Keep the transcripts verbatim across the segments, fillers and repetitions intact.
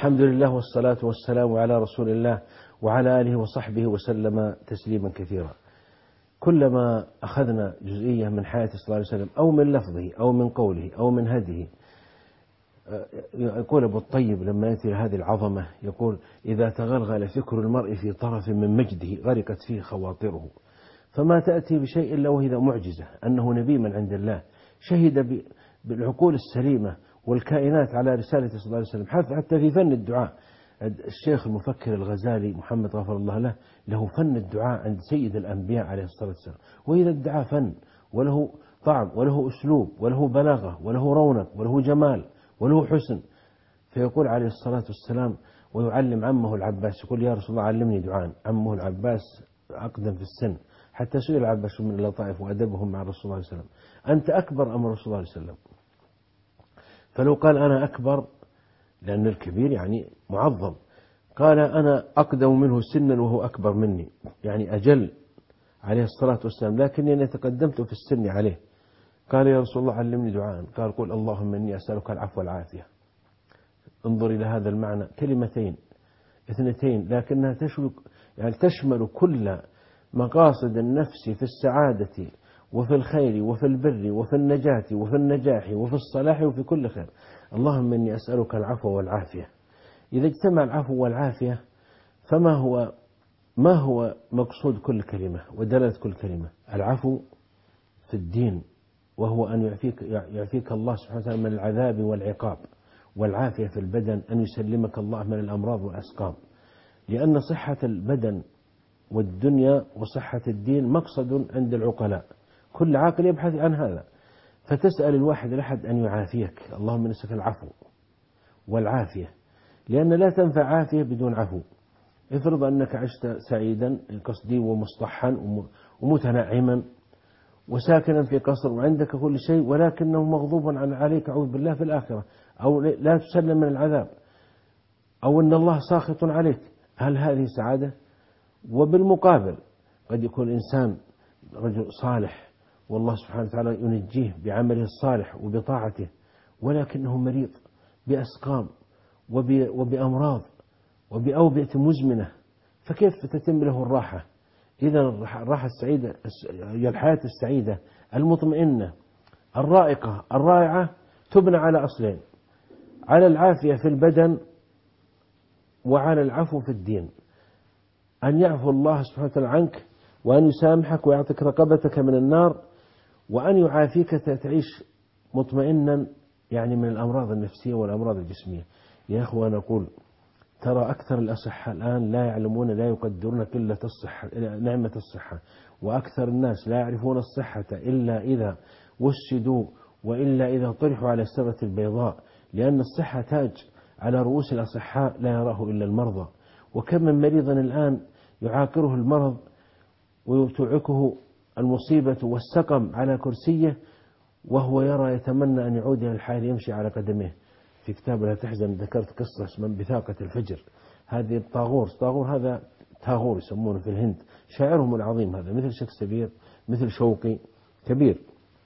الحمد لله والصلاة والسلام على رسول الله وعلى آله وصحبه وسلم تسليما كثيرا. كلما أخذنا جزئية من حياة صلى الله عليه وسلم أو من لفظه أو من قوله أو من هديه، يقول أبو الطيب لما يأتي لهذه العظمة يقول: إذا تغلغل فكر المرء في طرف من مجده غرقت فيه خواطره. فما تأتي بشيء إلا وهي معجزة أنه نبي من عند الله، شهد بالعقول السليمة والكائنات على رسالة صلى الله عليه وسلم. حتى في فن الدعاء، الشيخ المفكر الغزالي محمد غفر الله له له فن الدعاء عند سيد الأنبياء عليه الصلاة والسلام. وإذا الدعاء فن وله طعم وله أسلوب وله بلاغة وله رونق وله جمال وله حسن. فيقول عليه الصلاة والسلام ويعلم عمه العباس، يقول: يا رسول الله علمني دعاء. عمه العباس أقدم في السن، حتى سئل العباس من اللطائف وأدبهم مع الرسول صلى الله عليه وسلم: أنت أكبر أم الرسول صلى الله عليه وسلم؟ فلو قال أنا أكبر، لأن الكبير يعني معظم، قال: أنا أقدم منه سنا وهو أكبر مني، يعني أجل عليه الصلاة والسلام، لكنني تقدمت في السن عليه. قال: يا رسول الله علمني دعاء. قال: قل اللهم إني أسألك العفو والعافية. انظر إلى هذا المعنى، كلمتين اثنتين لكنها تشمل يعني تشمل كل مقاصد النفس في السعادة وفي الخير وفي البر وفي النجاة وفي النجاح وفي الصلاح وفي كل خير. اللهم إني أسألك العفو والعافية. إذا اجتمع العفو والعافية فما هو ما هو مقصود كل كلمة ودلالة كل كلمة؟ العفو في الدين، وهو أن يعفيك, يعفيك الله سبحانه وتعالى من العذاب والعقاب، والعافية في البدن أن يسلمك الله من الأمراض والأسقام. لأن صحة البدن والدنيا وصحة الدين مقصد عند العقلاء، كل عاقل يبحث عن هذا. فتسأل الواحد الأحد أن يعافيك، اللهم نسألك العفو والعافية، لأن لا تنفع عافية بدون عفو. افرض أنك عشت سعيدا قصدي ومصطحا ومتنعما وساكنا في قصر وعندك كل شيء، ولكنه مغضوب عليك أعوذ بالله في الآخرة، أو لا تسلم من العذاب، أو أن الله ساخط عليك، هل هذه سعادة؟ وبالمقابل قد يكون إنسان رجل صالح والله سبحانه وتعالى ينجيه بعمله الصالح وبطاعته، ولكنه مريض بأسقام وبأمراض وبأوبئة مزمنة، فكيف تتم له الراحة؟ إذا الراحة السعيدة هي الحياة السعيدة المطمئنة الرائقة الرائعة تبنى على أصلين: على العافية في البدن وعلى العفو في الدين. أن يعفو الله سبحانه وتعالى عنك وأن يسامحك ويعطيك رقبتك من النار، وأن يعافيك تعيش مطمئنا يعني من الأمراض النفسية والأمراض الجسمية. يا أخوة نقول ترى أكثر الأصحاء الآن لا يعلمون لا يقدرون قلة الصحة نعمة الصحة، وأكثر الناس لا يعرفون الصحة إلا إذا وسدوا وإلا إذا طرحوا على السرة البيضاء، لأن الصحة تاج على رؤوس الأصحاء لا يراه إلا المرضى. وكم من مريض الآن يعاقره المرض ويتوعكه المصيبة والسقم على كرسيه، وهو يرى يتمنى أن يعود إلى الحياة يمشي على قدميه. في كتاب لا تحزن ذكرت قصة اسمها بثاقة الفجر. هذه الطاغور طاغور هذا تاغور يسمونه في الهند، شاعرهم العظيم هذا مثل شكسبير مثل شوقي كبير.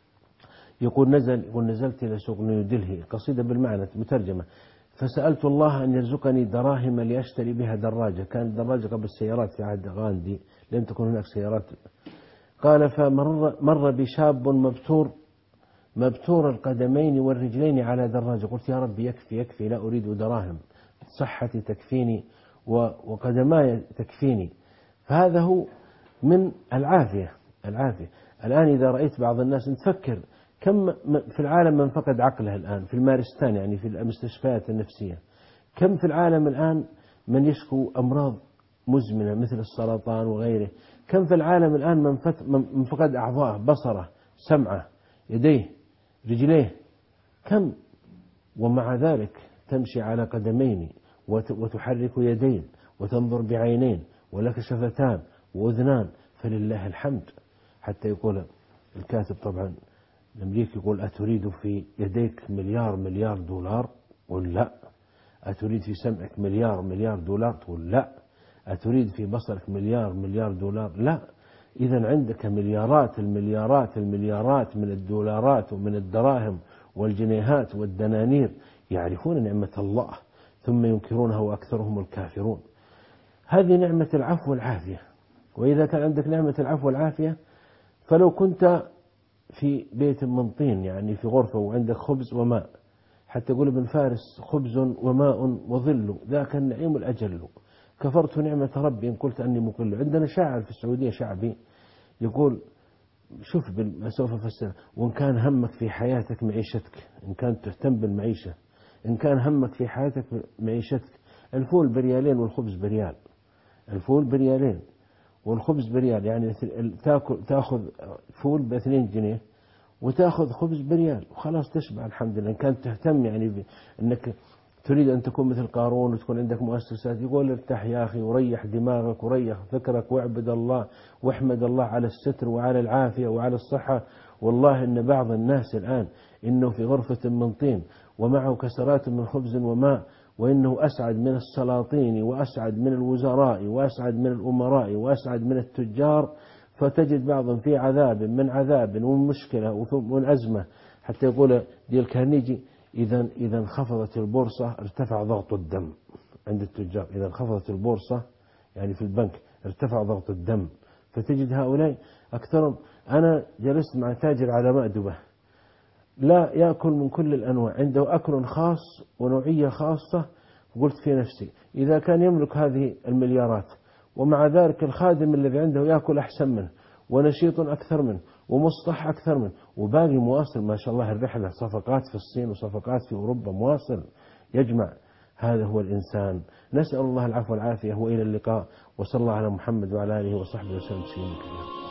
يقول نزل يقول نزلت إلى سوق نيودلهي، قصيدة بالمعنى مترجمة: فسألت الله أن يرزقني دراهم لأشتري بها دراجة. كانت دراجة قبل السيارات في عهد غاندي، لم تكن هناك سيارات. قال: فمر مر بشاب مبتور مبتور القدمين والرجلين على دراجة. قلت: يا رب يكفي يكفي، لا أريد دراهم، صحتي تكفيني وقدماي تكفيني. فهذا هو من العافية العافية. الآن إذا رأيت بعض الناس تفكر كم في العالم من فقد عقله الآن في المارستان، يعني في المستشفيات النفسية، كم في العالم الآن من يشكو أمراض مزمنة مثل السرطان وغيره، كم في العالم الآن من فقد أعضاءه، بصره، سمعه، يديه، رجليه، كم. ومع ذلك تمشي على قدمين وتحرك يدين وتنظر بعينين ولك شفتان وأذنان، فلله الحمد. حتى يقول الكاتب طبعا الأمريكي يقول: أتريد في يديك مليار مليار دولار؟ قل لا. أتريد في سمعك مليار مليار دولار؟ قل لا. أتريد في بصرك مليار مليار دولار؟ لا. إذا عندك مليارات المليارات المليارات من الدولارات ومن الدراهم والجنيهات والدنانير يعرفون نعمة الله، ثم ينكرونها وأكثرهم الكافرون. هذه نعمة العفو والعافية. وإذا كان عندك نعمة العفو والعافية، فلو كنت في بيت من طين، يعني في غرفة وعندك خبز وماء، حتى يقول ابن فارس: خبز وماء وظل ذاك النعيم الأجل، كفرت نعمة ربي إن قلت أني مقل. عندنا شاعر في السعودية شعبي يقول، شوف سوف أفسر: وإن كان همك في حياتك معيشتك، إن كانت تهتم بالمعيشة، إن كان همك في حياتك معيشتك، الفول بريالين والخبز بريال، الفول بريالين والخبز بريال، يعني تاكل تاخذ فول باثنين جنيه وتاخذ خبز بريال وخلاص تشبع الحمد لله. إن كانت تهتم يعني أنك تريد أن تكون مثل قارون وتكون عندك مؤسسات، يقول: ارتاح يا أخي وريح دماغك وريح فكرك واعبد الله واحمد الله على الستر وعلى العافية وعلى الصحة. والله إن بعض الناس الآن إنه في غرفة من طين ومعه كسرات من خبز وماء، وإنه أسعد من السلاطين وأسعد من الوزراء وأسعد من الأمراء وأسعد من التجار. فتجد بعضهم في عذاب من عذاب ومن مشكلة ومن أزمة، حتى يقول ديال كارنيجي: إذا إذا انخفضت البورصة ارتفع ضغط الدم عند التجار. إذا انخفضت البورصة يعني في البنك ارتفع ضغط الدم. فتجد هؤلاء أكثرهم. أنا جلست مع تاجر على مأدبة لا يأكل من كل الأنواع، عنده أكل خاص ونوعية خاصة. قلت في نفسي: إذا كان يملك هذه المليارات ومع ذلك الخادم الذي عنده يأكل أحسن منه ونشيط أكثر منه ومصطح أكثر منه وباقي مواصل ما شاء الله الرحلة، صفقات في الصين وصفقات في أوروبا مواصل يجمع، هذا هو الإنسان. نسأل الله العفو والعافية. وإلى اللقاء، وصلى الله على محمد وعلى آله وصحبه وسلم.